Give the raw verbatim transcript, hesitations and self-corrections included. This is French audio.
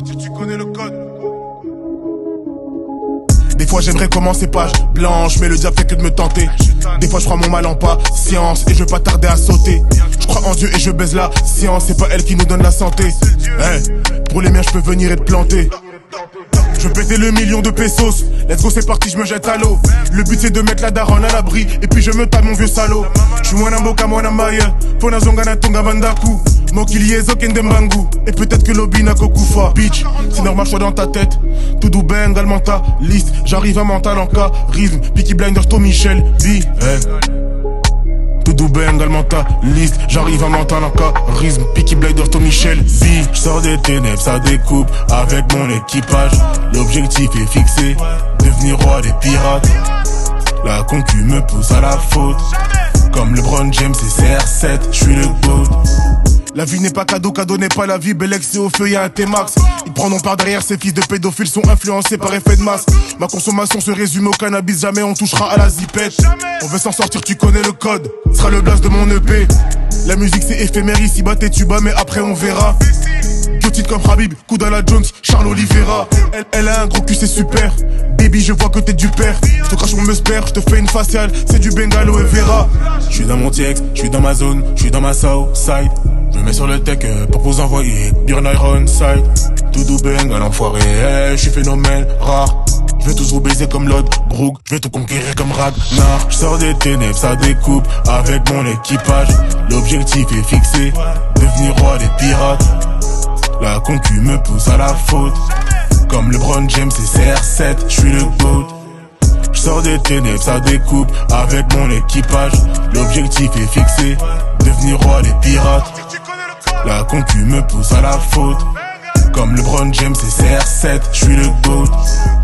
sortir, tu connais le code. Des fois j'aimerais commencer page blanche, mais le diable fait que de me tenter. Des fois je prends mon mal en patience et je veux pas tarder à sauter. Je crois en Dieu et je baise la science, c'est pas elle qui nous donne la santé. Hey, pour les miens je peux venir et te planter. Je veux péter le million de pesos. Let's go, c'est parti, je me jette à l'eau. Le but c'est de mettre la daronne à l'abri et puis je me tape mon vieux salaud. J'suis moins un boca, moins un maya. Pona zonga na tonga bandaku. Mokilié zoken dembangu. Et peut-être que l'obi n'a kokufa. Bitch, c'est normal, j'sois dans ta tête. Tout doux ben, gal mentaliste. J'arrive à mental en charisme. Peaky Blinders, to Michel B. Hey. Tout doux ben, gal mentaliste. J'arrive à mental en charisme. Peaky Blinders, to Michel B. J'sors des ténèbres, ça découpe avec mon équipage. L'objectif est fixé, devenir roi des pirates. La concu me pousse à la faute. Comme LeBron James et C R sept, j'suis le GOAT. La vie n'est pas cadeau, cadeau n'est pas la vie. Belex c'est au feu, y'a un T-Max. Ils prendront par derrière, ces fils de pédophiles sont influencés par effet de masse. Ma consommation se résume au cannabis, jamais on touchera à la zipette. On veut s'en sortir, tu connais le code. Ce sera le blast de mon E P. La musique c'est éphémère, ici bat tes tubas, mais après on verra. Petite comme Habib, Koudala Jones, Charles Oliveira. Elle, elle a un gros cul, c'est super. Baby, je vois que t'es du père. Je te crache mon musper, je te fais une faciale. C'est du Bengalo et Vera. Je suis dans mon T X, je suis dans ma zone, je suis dans ma south side. Je me mets sur le tech pour vous envoyer Burn Iron Side. Tout doux bang à l'enfoiré, hey, je suis phénomène rare. Je vais tous vous baiser comme Lord Brook, je vais tout conquérir comme Ragnar. Je sors des ténèbres, ça découpe avec mon équipage. L'objectif est fixé, devenir roi des pirates. La concu me pousse à la faute. Comme LeBron James et C R sept, je suis le GOAT. Je sors des ténèbres, ça découpe avec mon équipage. L'objectif est fixé, devenir roi des pirates. La concu me pousse à la faute. Comme LeBron James et C R sept, je suis le GOAT.